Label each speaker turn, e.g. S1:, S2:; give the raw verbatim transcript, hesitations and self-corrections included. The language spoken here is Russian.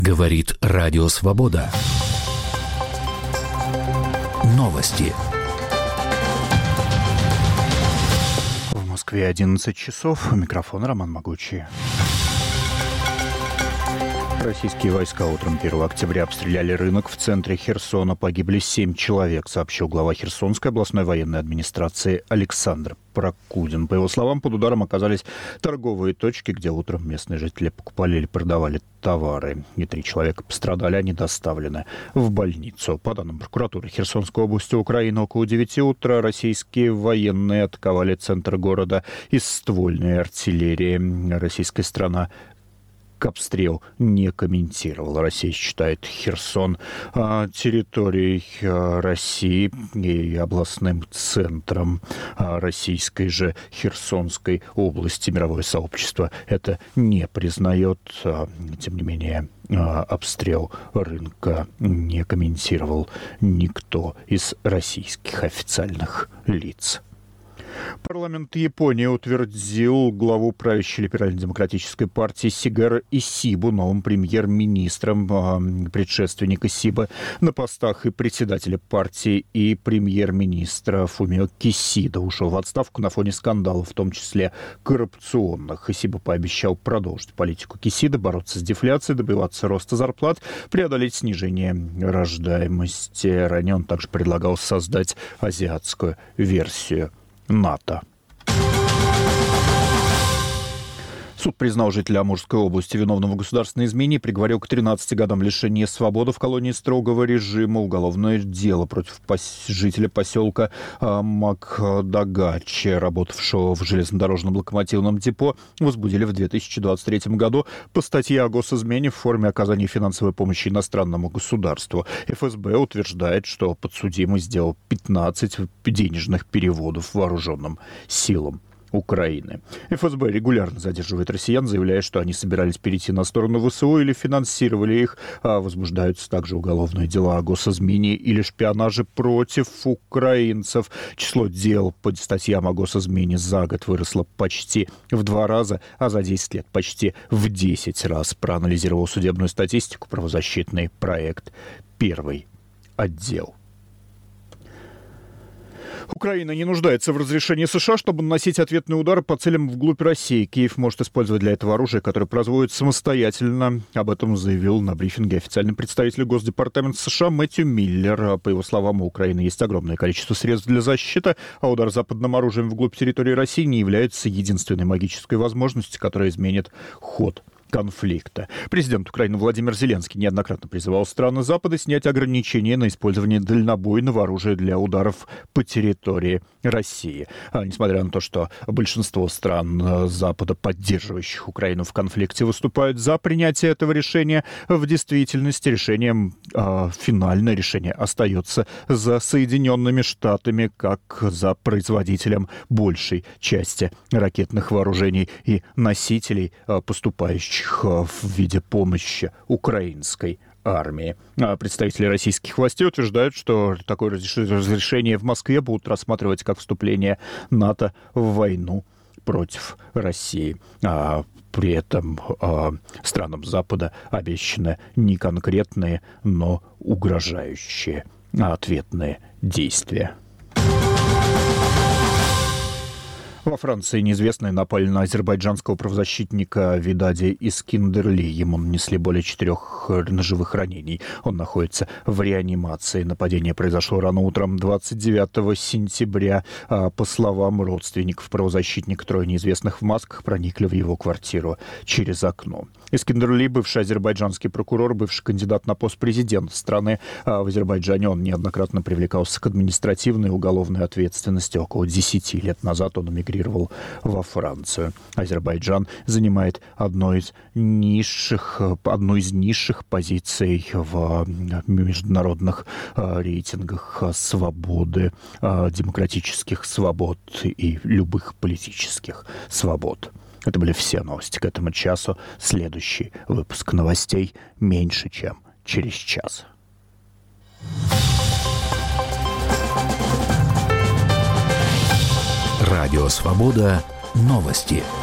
S1: Говорит Радио Свобода. Новости.
S2: В Москве одиннадцать часов. У микрофона Роман Могучий. Российские войска утром первого октября обстреляли рынок в центре Херсона. Погибли семь человек, сообщил глава Херсонской областной военной администрации Александр Прокудин. По его словам, под ударом оказались торговые точки, где утром местные жители покупали или продавали товары. И три человека пострадали, они доставлены в больницу. По данным прокуратуры Херсонской области Украины, около девяти утра российские военные атаковали центр города из ствольной артиллерии. Российская сторона обстрел не комментировал. Россия считает Херсон территорией России и областным центром российской же Херсонской области. Мировое сообщество это не признает. Тем не менее, обстрел рынка не комментировал никто из российских официальных лиц. Парламент Японии утвердил главу правящей либерально-демократической партии Сигэра Исибу новым премьер-министром. Предшественник Исибы на постах и председателя партии, и премьер-министра Фумио Кисида ушел в отставку на фоне скандалов, в том числе коррупционных. Исиба пообещал продолжить политику Кисида, бороться с дефляцией, добиваться роста зарплат, преодолеть снижение рождаемости. Ранее он также предлагал создать азиатскую версию НАТО. Суд признал жителя Амурской области виновным в государственной измене и приговорил к тринадцати годам лишения свободы в колонии строгого режима. Уголовное дело против пос... жителя поселка Макдагачи, работавшего в железнодорожном локомотивном депо, возбудили в две тысячи двадцать третьем году по статье о госизмене в форме оказания финансовой помощи иностранному государству. эф эс бэ утверждает, что подсудимый сделал пятнадцать денежных переводов вооруженным силам Украины. эф эс бэ регулярно задерживает россиян, заявляя, что они собирались перейти на сторону вэ эс о или финансировали их. А возбуждаются также уголовные дела о госизмене или шпионаже против украинцев. Число дел по статьям о госизмене за год выросло почти в два раза, а за десять лет почти в десять раз. Проанализировал судебную статистику правозащитный проект «Первый отдел». Украина не нуждается в разрешении США, чтобы наносить ответные удары по целям вглубь России. Киев может использовать для этого оружие, которое производит самостоятельно. Об этом заявил на брифинге официальный представитель Госдепартамента США Мэтью Миллер. По его словам, у Украины есть огромное количество средств для защиты, а удар западным оружием вглубь территории России не является единственной магической возможностью, которая изменит ход конфликта. Президент Украины Владимир Зеленский неоднократно призывал страны Запада снять ограничения на использование дальнобойного оружия для ударов по территории России. А, несмотря на то, что большинство стран Запада, поддерживающих Украину в конфликте, выступают за принятие этого решения, в действительности решением, а, финальное решение остается за Соединенными Штатами, как за производителем большей части ракетных вооружений и носителей, а, поступающих в виде помощи украинской армии. Представители российских властей утверждают, что такое разрешение в Москве будут рассматривать как вступление НАТО в войну против России. А при этом а, странам Запада обещаны не конкретные, но угрожающие ответные действия. Во Франции неизвестные напали на азербайджанского правозащитника Видади Искиндерли. Ему нанесли более четырех ножевых ранений. Он находится в реанимации. Нападение произошло рано утром двадцать девятого сентября. По словам родственников правозащитника, трое неизвестных в масках проникли в его квартиру через окно. Искиндерли — бывший азербайджанский прокурор, бывший кандидат на пост президента страны. В Азербайджане он неоднократно привлекался к административной и уголовной ответственности. Около десяти лет назад он эмигрировал во Францию. Азербайджан занимает одно из низших, одну из низших позиций в международных рейтингах свободы, демократических свобод и любых политических свобод. Это были все новости к этому часу. Следующий выпуск новостей меньше, чем через час.
S1: Радио Свобода. Новости.